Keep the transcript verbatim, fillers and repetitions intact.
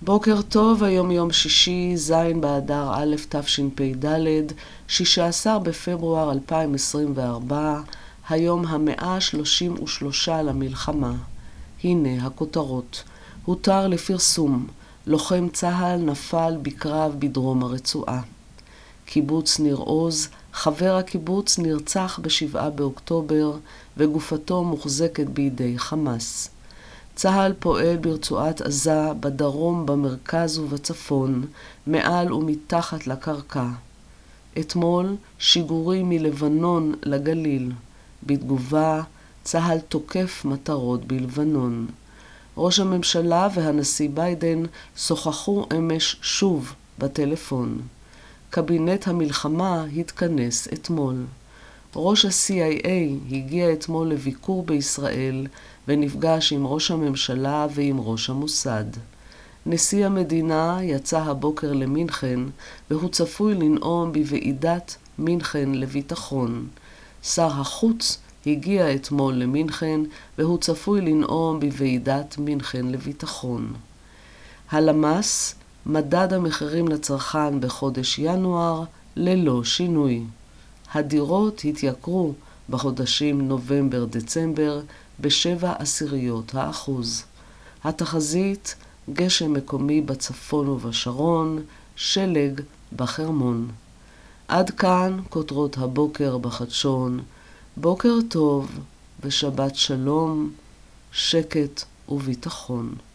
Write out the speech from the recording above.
בוקר טוב, היום יום שישי, ז' באדר א' תשפ"ד, שישה עשר בפברואר אלפיים עשרים וארבע, היום המאה שלושים ושלושה למלחמה. הנה הכותרות. הותר לפרסום, לוחם צהל נפל בקרב בדרום הרצועה. קיבוץ ניר עוז, חבר הקיבוץ נרצח בשבעה באוקטובר וגופתו מוחזקת בידי חמאס. צהל פועל ברצועת עזה, בדרום, במרכז ובצפון, מעל ומתחת לקרקע. אתמול שיגורים מלבנון לגליל. בתגובה, צהל תוקף מטרות בלבנון. ראש הממשלה והנשיא ביידן שוחחו אמש שוב בטלפון. קבינט המלחמה התכנס אתמול. ראש ה-סי איי איי הגיע אתמול לביקור בישראל ונפגש עם ראש הממשלה ועם ראש המוסד. נשיא המדינה יצא הבוקר למינכן והוא צפוי לנאום בוועידת מינכן לביטחון. שר החוץ הגיע אתמול למינכן והוא צפוי לנאום בוועידת מינכן לביטחון. הלמ"ס, מדד המחירים לצרכן בחודש ינואר, ללא שינוי. הדירות התייקרו בחודשים נובמבר-דצמבר בשבע עשיריות האחוז. התחזית, גשם מקומי בצפון ובשרון, שלג בחרמון. עד כאן כותרות הבוקר בחדשון. בוקר טוב ושבת שלום, שקט וביטחון.